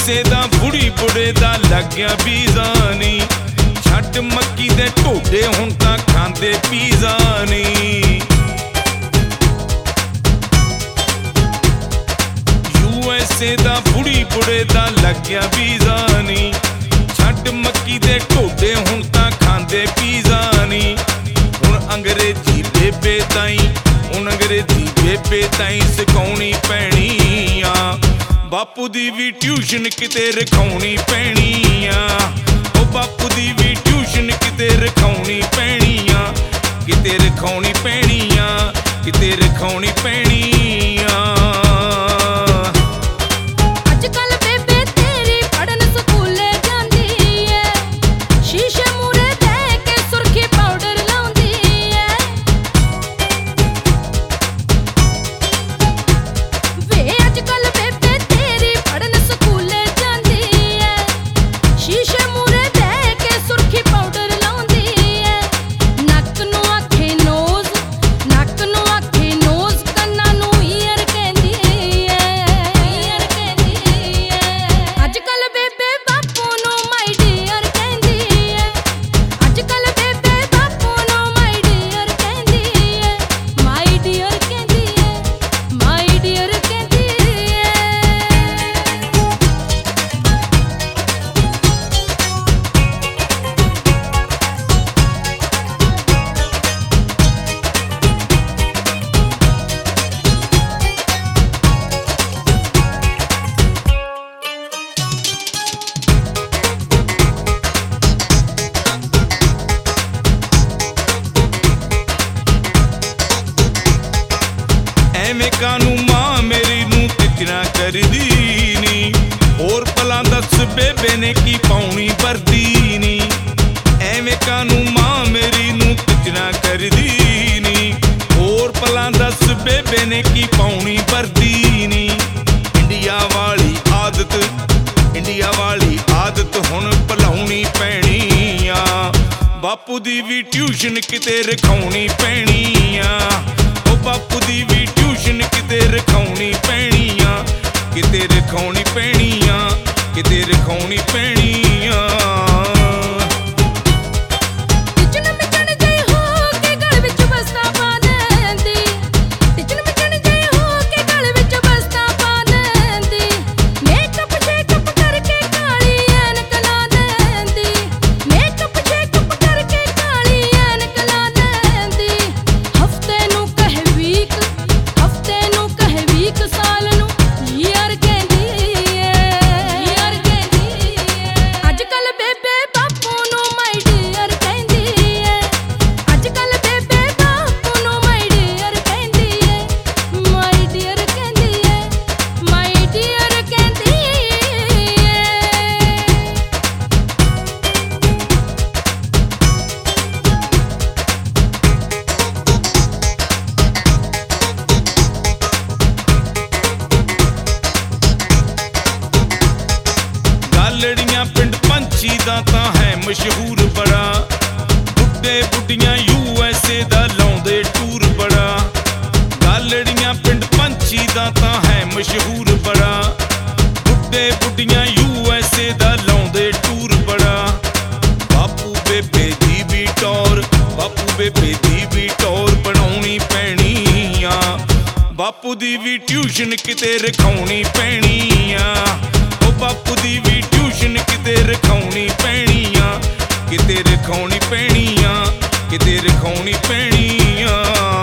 USA ਦਾ ਬੁੜੀ ਬੁੜੇ ਦਾ ਲੱਗਿਆ ਵੀਜ਼ਾ ਨੀ। ਛੱਡ ਮੱਕੀ ਦੇ ਢੋਡੇ ਹੁਣ ਤਾਂ ਖਾਂਦੇ ਪੀਜ਼ਾ ਨੀ। USA ਦਾ ਬੁੜੀ ਬੁੜੇ ਦਾ ਲੱਗਿਆ ਵੀਜ਼ਾ ਨੀ। ਛੱਡ ਮੱਕੀ ਦੇ ਢੋਡੇ ਹੁਣ ਤਾਂ ਖਾਂਦੇ ਪੀਜ਼ਾ ਨੀ। ਹੁਣ ਅੰਗਰੇਜ਼ੀ ਬੇਬੇ ਤਾਈਂ ਸਿਖਾਉਣੀ ਪੈਣੀ ਆ। ਬਾਪੂ ਦੀ ਵੀ ਟਿਊਸ਼ਨ ਕਿਤੇ ਰਖਾਉਣੀ ਪੈਣੀ ਆ। ਉਹ ਬਾਪੂ ਦੀ ਵੀ ਟਿਊਸ਼ਨ ਕਿਤੇ ਰਖਾਉਣੀ ਪੈਣੀ ਆ। ਕਿਤੇ ਰਖਾਉਣੀ ਪੈਣੀ ਆ, ਕਿਤੇ ਰਖਾਉਣੀ ਪੈਣੀ ਆ। ਐਵੇਂ ਕਾਨੂੰ ਮਾਂ ਮੇਰੀ ਨੂੰ ਟਿਚਣਾ ਕਰਦੀ ਨੀ। ਹੋਰ ਭਲਾ ਦੱਸ ਬੇਬੇ ਨੇ ਕੀ ਪਾਉਣੀ ਵਰਦੀ ਨੀ। ਐਵੇਂ ਕਾਨੂੰ ਮਾਂ ਮੇਰੀ ਨੂੰ ਟਿਚਣਾ ਕਰਦੀ ਨੀ। ਹੋਰ ਭਲਾ ਦੱਸ ਬੇਬੇ ਨੇ ਕੀ ਪਾਉਣੀ ਵਰਦੀ ਨੀ। ਇੰਡੀਆ ਵਾਲੀ ਆਦਤ ਹੁਣ ਭੁਲਾਉਣੀ ਪੈਣੀ ਆ। ਬਾਪੂ ਦੀ ਵੀ ਟਿਊਸ਼ਨ ਕਿਤੇ ਰਖਾਉਣੀ ਪੈਣੀ ਆ। ਉਹ ਬਾਪੂ ਦੀ ਵੀ ਟਿਊਸ਼ਨ ਕਿਤੇ ਰਖਾਉਣੀ ਪੈਣੀ ਆ। ਕਿਤੇ ਰਖਾਉਣੀ ਪੈਣੀ ਆ, ਕਿਤੇ ਰਖਾਉਣੀ ਪੈਣੀ ਆ। ਲੜੀਆਂ ਪਿੰਡ ਪੰਛੀ ਦਾ ਤਾਂ ਹੈ ਮਸ਼ਹੂਰ ਬੜਾ। ਬੁੱਢੇ ਬੁੱਢੀਆਂ USA ਦਾ ਲਾਉਂਦੇ ਟੂਰ ਬੜਾ। ਗਾਲੜੀਆਂ ਪਿੰਡ ਪੰਛੀ ਦਾ ਤਾਂ ਹੈ ਮਸ਼ਹੂਰ ਬੜਾ। ਬੁੱਢੇ ਬੁੱਢੀਆਂ USA ਦਾ ਲਾਉਂਦੇ ਟੂਰ ਬੜਾ। ਬਾਪੂ ਬੇਬੇ ਦੀ ਵੀ ਟੌਰ ਬਣਾਉਣੀ ਪੈਣੀ ਆ। ਬਾਪੂ ਦੀ ਵੀ ਟਿਊਸ਼ਨ ਕਿਤੇ ਰਖਾਉਣੀ ਪੈਣੀ ਆ। ਉਹ ਬਾਪੂ ਦੀ ਵੀ ਟਿਊਸ਼ਨ ਕਿਤੇ ਰਖਾਉਣੀ ਪੈਣੀ ਆ। ਕਿਤੇ ਰਖਾਉਣੀ ਪੈਣੀ ਆ, ਕਿਤੇ ਰਖਾਉਣੀ ਪੈਣੀ ਆ।